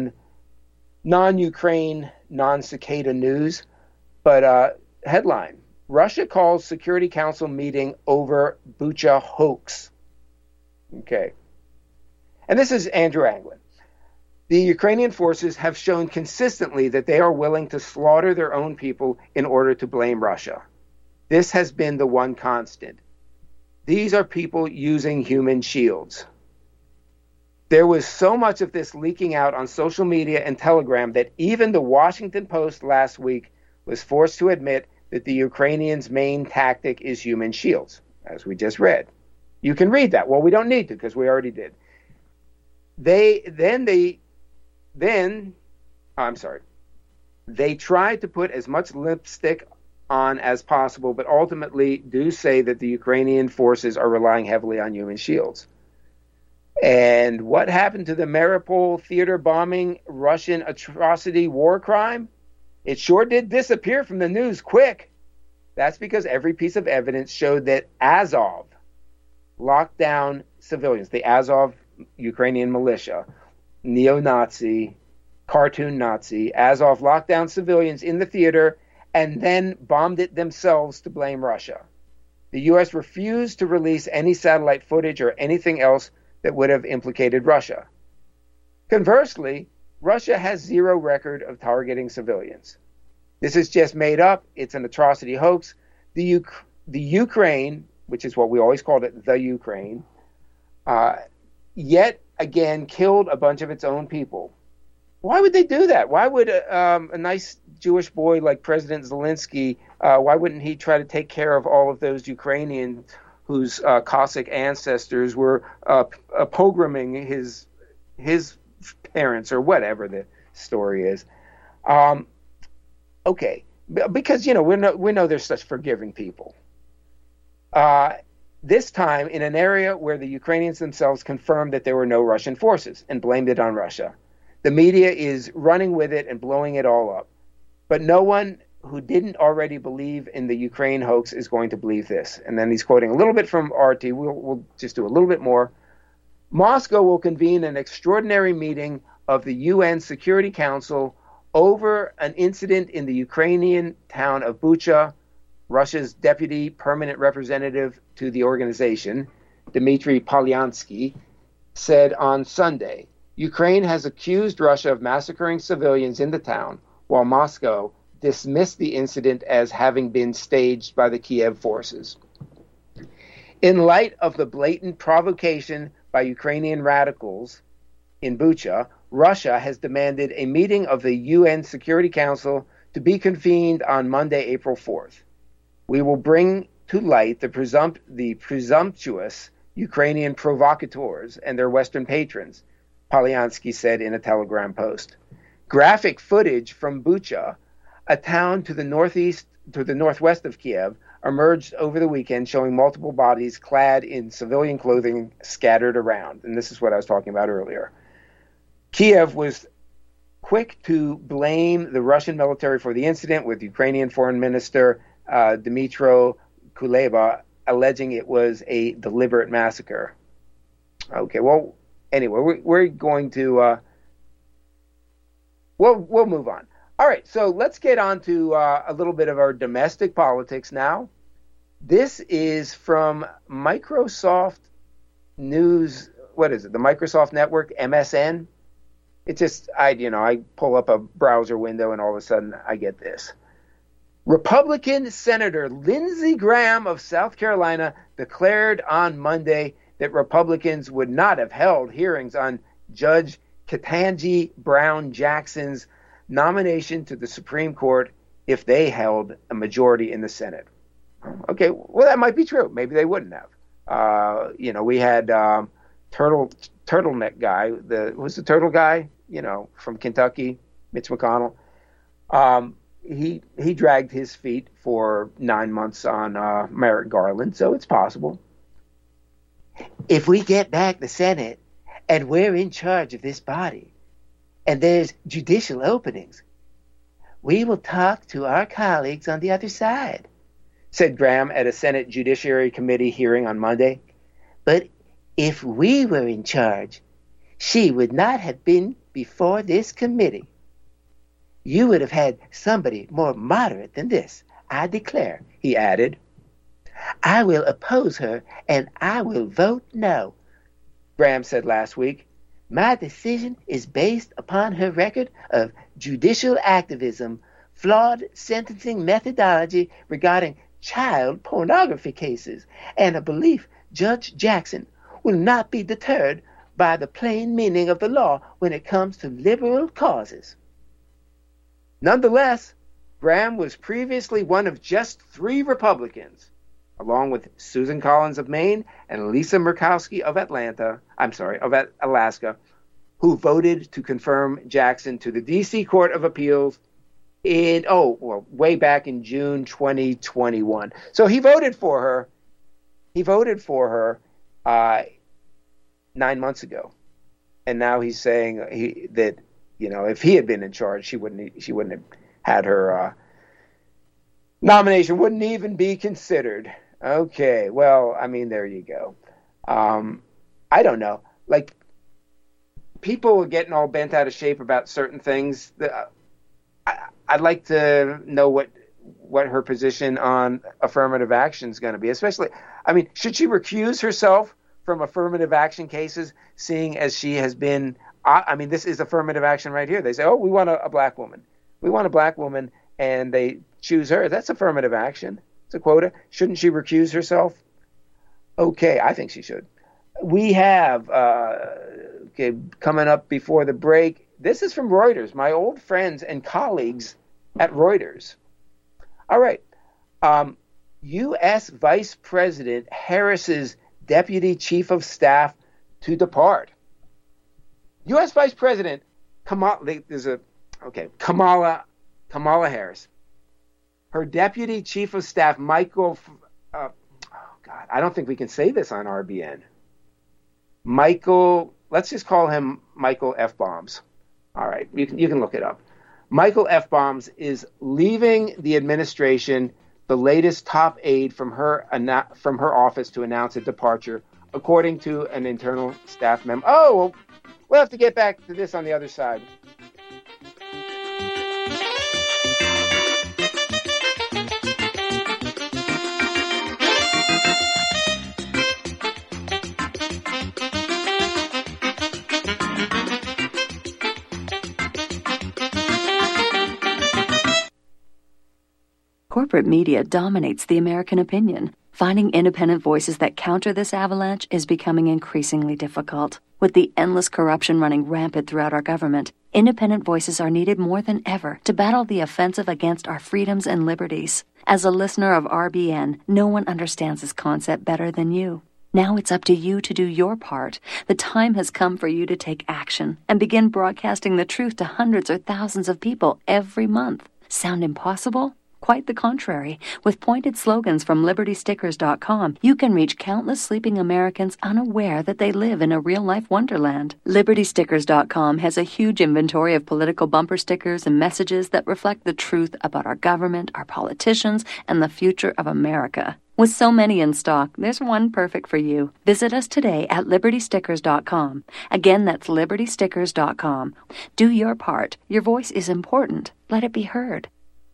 non-Ukraine, non-cicada news. But headline, Russia calls Security Council meeting over Bucha hoax. Okay. And this is Andrew Anglin. The Ukrainian forces have shown consistently that they are willing to slaughter their own people in order to blame Russia. This has been the one constant. These are people using human shields. There was so much of this leaking out on social media and Telegram that even the Washington Post last week was forced to admit that the Ukrainians' main tactic is human shields, as we just read. You can read that. Well, we don't need to because we already did. They tried to put as much lipstick on as possible, but ultimately do say that the Ukrainian forces are relying heavily on human shields. And what happened to the Mariupol theater bombing, Russian atrocity, war crime? It sure did disappear from the news quick. That's because every piece of evidence showed that Azov locked down civilians, the Azov Ukrainian militia, neo-Nazi, cartoon Nazi. Azov locked down civilians in the theater and then bombed it themselves to blame Russia. The U.S. refused to release any satellite footage or anything else that would have implicated Russia. Conversely, Russia has zero record of targeting civilians. This is just made up. It's an atrocity hoax. The Ukraine, which is what we always called it, the Ukraine, yet again killed a bunch of its own people. Why would they do that? Why would a nice Jewish boy like President Zelensky, why wouldn't he try to take care of all of those Ukrainians whose Cossack ancestors were pogroming his parents, or whatever the story is? Okay, because we know they're such forgiving people. This time in an area where the Ukrainians themselves confirmed that there were no Russian forces and blamed it on Russia. The media is running with it and blowing it all up. But no one who didn't already believe in the Ukraine hoax is going to believe this. And then he's quoting a little bit from RT. We'll just do a little bit more. Moscow will convene an extraordinary meeting of the UN Security Council over an incident in the Ukrainian town of Bucha. Russia's deputy permanent representative to the organization, Dmitry Polyansky, said on Sunday, Ukraine has accused Russia of massacring civilians in the town, while Moscow dismissed the incident as having been staged by the Kiev forces. In light of the blatant provocation by Ukrainian radicals in Bucha, Russia has demanded a meeting of the UN Security Council to be convened on Monday, April 4th. We will bring to light the presumptuous Ukrainian provocateurs and their Western patrons, Polyansky said in a Telegram post. Graphic footage from Bucha, a town to the northwest of Kiev, emerged over the weekend showing multiple bodies clad in civilian clothing scattered around. And this is what I was talking about earlier. Kiev was quick to blame the Russian military for the incident, with Ukrainian Foreign Minister Dmytro Kuleba alleging it was a deliberate massacre. Okay, well, anyway, we're going to we'll move on. All right, so let's get on to a little bit of our domestic politics now. This is from Microsoft News. What is it? The Microsoft Network, MSN. It's just I pull up a browser window and all of a sudden I get this. Republican Senator Lindsey Graham of South Carolina declared on Monday that Republicans would not have held hearings on Judge Ketanji Brown Jackson's nomination to the Supreme Court if they held a majority in the Senate. Okay, well, that might be true. Maybe they wouldn't have. We had turtleneck guy, who's the turtle guy, from Kentucky, Mitch McConnell. He dragged his feet for 9 months on Merrick Garland, so it's possible. If we get back the Senate and we're in charge of this body and there's judicial openings, we will talk to our colleagues on the other side, said Graham at a Senate Judiciary Committee hearing on Monday. But if we were in charge, she would not have been before this committee. You would have had somebody more moderate than this, I declare, he added. I will oppose her and I will vote no, Graham said last week. My decision is based upon her record of judicial activism, flawed sentencing methodology regarding child pornography cases, and a belief Judge Jackson will not be deterred by the plain meaning of the law when it comes to liberal causes. Nonetheless, Graham was previously one of just 3 Republicans, along with Susan Collins of Maine and Lisa Murkowski of Alaska, who voted to confirm Jackson to the D.C. Court of Appeals way back in June 2021. So he voted for her. He voted for her 9 months ago, and now he's saying that if he had been in charge, she wouldn't have had her nomination. Wouldn't even be considered. Okay, well, I mean, there you go. I don't know. Like, people are getting all bent out of shape about certain things. I'd like to know what her position on affirmative action is going to be. Especially, I mean, should she recuse herself from affirmative action cases, seeing as she has been? I mean, this is affirmative action right here. They say, we want a black woman. We want a black woman, and they choose her. That's affirmative action. It's a quota. Shouldn't she recuse herself? Okay, I think she should. We have, coming up before the break, This is from Reuters, my old friends and colleagues at Reuters. All right. U.S. Vice President Harris's Deputy Chief of Staff to depart. U.S. Vice President Kamala Harris. Her Deputy Chief of Staff, Michael, I don't think we can say this on RBN. Michael, let's just call him Michael F. Bombs. All right, you can look it up. Michael F. Bombs is leaving the administration, the latest top aide from her office to announce a departure, according to an internal staff member. Oh, well, we'll have to get back to this on the other side. Corporate media dominates the American opinion. Finding independent voices that counter this avalanche is becoming increasingly difficult. With the endless corruption running rampant throughout our government, independent voices are needed more than ever to battle the offensive against our freedoms and liberties. As a listener of RBN, no one understands this concept better than you. Now it's up to you to do your part. The time has come for you to take action and begin broadcasting the truth to hundreds or thousands of people every month. Sound impossible? Quite the contrary. With pointed slogans from LibertyStickers.com, you can reach countless sleeping Americans unaware that they live in a real-life wonderland. LibertyStickers.com has a huge inventory of political bumper stickers and messages that reflect the truth about our government, our politicians, and the future of America. With so many in stock, there's one perfect for you. Visit us today at LibertyStickers.com. Again, that's LibertyStickers.com. Do your part. Your voice is important. Let it be heard.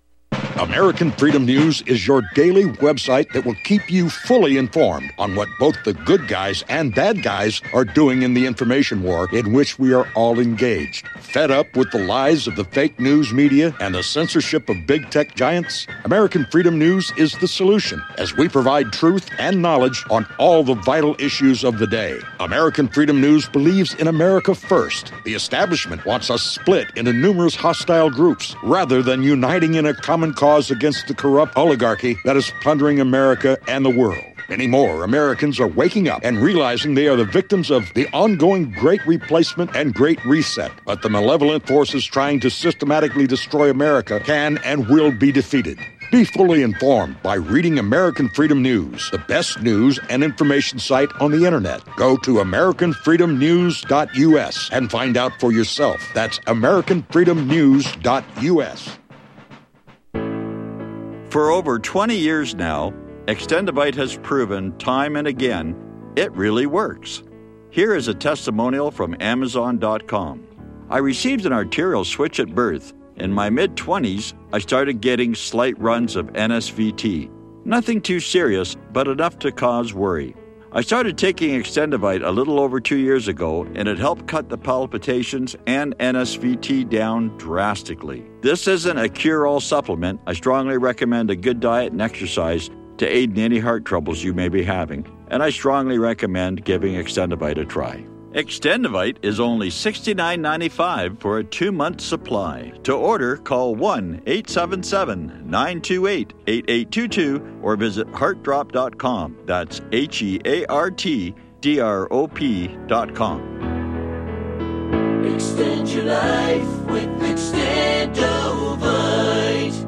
American Freedom News is your daily website that will keep you fully informed on what both the good guys and bad guys are doing in the information war in which we are all engaged. Fed up with the lies of the fake news media and the censorship of big tech giants? American Freedom News is the solution, as we provide truth and knowledge on all the vital issues of the day. American Freedom News believes in America first. The establishment wants us split into numerous hostile groups rather than uniting in a common cause against the corrupt oligarchy that is plundering America and the world. Many more Americans are waking up and realizing they are the victims of the ongoing Great Replacement and Great Reset. But the malevolent forces trying to systematically destroy America can and will be defeated. Be fully informed by reading American Freedom News, the best news and information site on the internet. Go to AmericanFreedomNews.us and find out for yourself. That's AmericanFreedomNews.us. For over 20 years now, Extendivite has proven time and again it really works. Here is a testimonial from Amazon.com. I received an arterial switch at birth. In my mid-20s, I started getting slight runs of NSVT. Nothing too serious, but enough to cause worry. I started taking Extendivite a little over 2 years ago, and it helped cut the palpitations and NSVT down drastically. This isn't a cure-all supplement. I strongly recommend a good diet and exercise to aid in any heart troubles you may be having, and I strongly recommend giving Extendivite a try. Extendivite is only $69.95 for a 2-month supply. To order, call 1-877-928-8822 or visit heartdrop.com. That's HEARTDROP.com. Extend your life with Extendovite.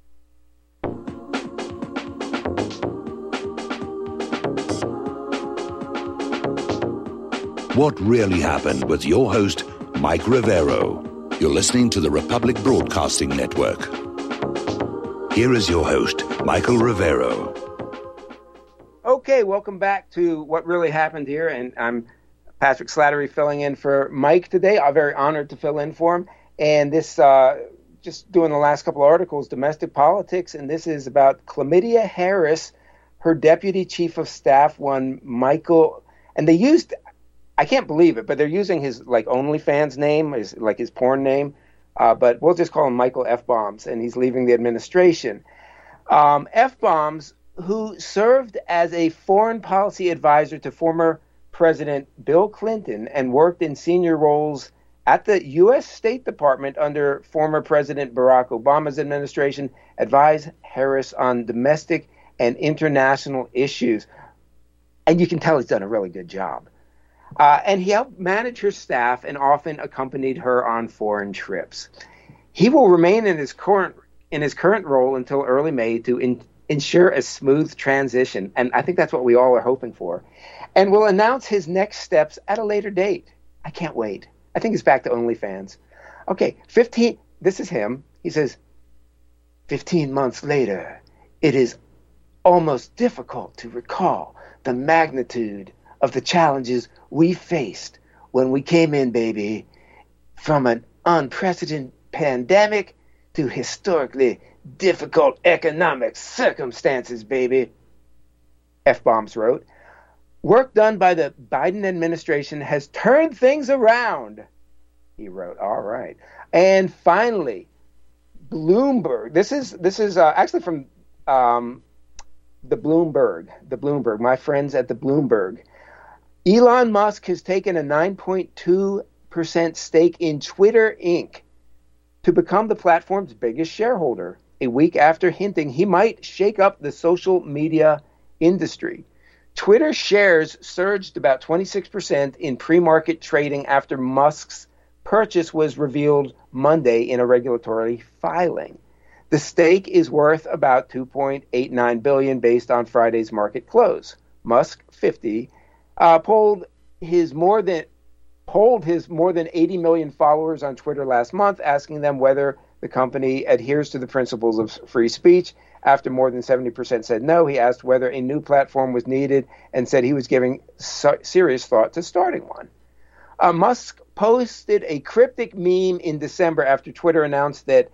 What Really Happened with your host, Mike Rivero. You're listening to the Republic Broadcasting Network. Here is your host, Michael Rivero. Okay, welcome back to What Really Happened here, and I'm Patrick Slattery filling in for Mike today. I'm very honored to fill in for him. And this, just doing the last couple of articles, domestic politics, and this is about Chlamydia Harris, her deputy chief of staff, one Michael, and they used, I can't believe it, but they're using his like OnlyFans name, his porn name, but we'll just call him Michael F. Bombs, and he's leaving the administration. F. Bombs, who served as a foreign policy advisor to former President Bill Clinton and worked in senior roles at the U.S. State Department under former President Barack Obama's administration advised Harris on domestic and international issues. And you can tell he's done a really good job. And he helped manage her staff and often accompanied her on foreign trips. He will remain in his current role until early May to ensure a smooth transition. And I think that's what we all are hoping for. And will announce his next steps at a later date. I can't wait. I think it's back to OnlyFans. Okay, this is him. He says, 15 months later, it is almost difficult to recall the magnitude of the challenges we faced when we came in, baby, from an unprecedented pandemic to historically difficult economic circumstances, baby. F-Bombs wrote, work done by the Biden administration has turned things around, he wrote. All right. And finally, Bloomberg. This is actually from the Bloomberg, my friends at the Bloomberg. Elon Musk has taken a 9.2% stake in Twitter, Inc. to become the platform's biggest shareholder, a week after hinting he might shake up the social media industry. Twitter shares surged about 26% in pre-market trading after Musk's purchase was revealed Monday in a regulatory filing. The stake is worth about $2.89 billion based on Friday's market close. Musk, 50, polled his more than 80 million followers on Twitter last month, asking them whether the company adheres to the principles of free speech. After more than 70% said no, he asked whether a new platform was needed and said he was giving serious thought to starting one. Musk posted a cryptic meme in December after Twitter announced that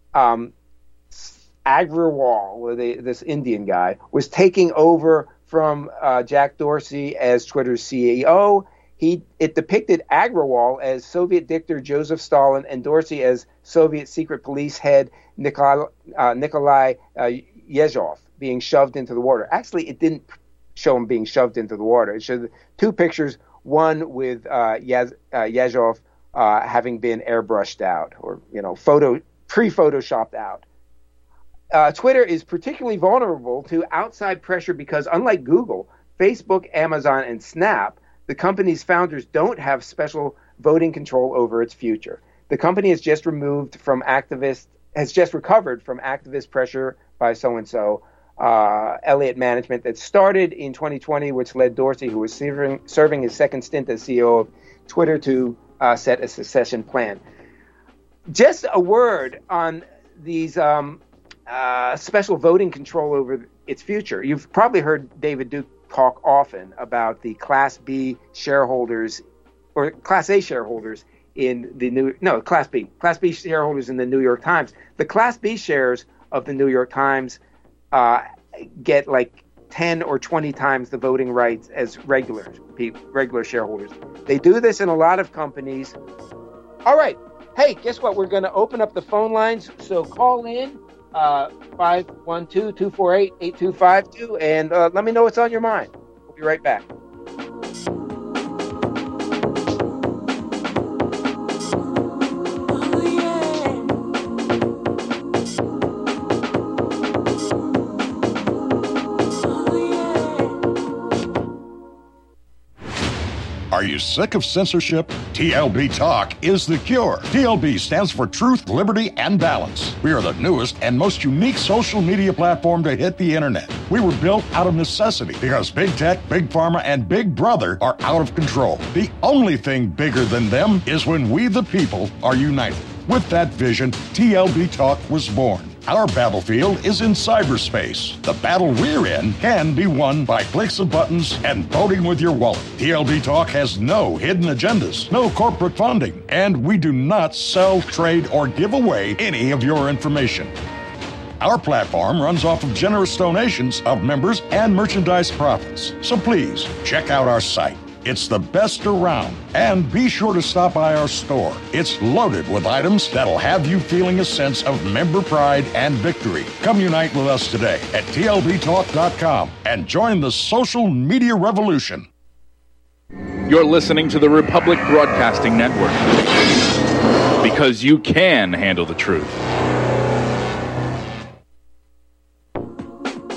Agrawal, this Indian guy, was taking over from Jack Dorsey as Twitter's CEO. It depicted Agrawal as Soviet dictator Joseph Stalin and Dorsey as Soviet secret police head Nikolai Yezhov being shoved into the water. Actually, it didn't show him being shoved into the water. It showed two pictures, one with Yezhov having been airbrushed out or pre-photoshopped out. Twitter is particularly vulnerable to outside pressure because, unlike Google, Facebook, Amazon, and Snap, the company's founders don't have special voting control over its future. The company has just recovered from activist pressure by so-and-so, Elliott Management, that started in 2020, which led Dorsey, who was serving his second stint as CEO of Twitter, to set a succession plan. Just a word on these special voting control over its future. You've probably heard David Duke talk often about the Class B shareholders or Class A shareholders in the Class B shareholders in the New York Times. The Class B shares of the New York Times get like 10 or 20 times the voting rights as regular shareholders. They do this in a lot of companies. All right. Hey, guess what? We're going to open up the phone lines. So call in 512-248-8252 and let me know what's on your mind. We'll be right back. Are you sick of censorship? TLB Talk is the cure. TLB stands for Truth, Liberty, and Balance. We are the newest and most unique social media platform to hit the internet. We were built out of necessity because big tech, big pharma, and big brother are out of control. The only thing bigger than them is when we, the people, are united. With that vision, TLB Talk was born. Our battlefield is in cyberspace. The battle we're in can be won by clicks of buttons and voting with your wallet. TLB Talk has no hidden agendas, no corporate funding, and we do not sell, trade, or give away any of your information. Our platform runs off of generous donations of members and merchandise profits. So please, check out our site. It's the best around. And be sure to stop by our store. It's loaded with items that'll have you feeling a sense of member pride and victory. Come unite with us today at TLBTalk.com and join the social media revolution. You're listening to the Republic Broadcasting Network. Because you can handle the truth.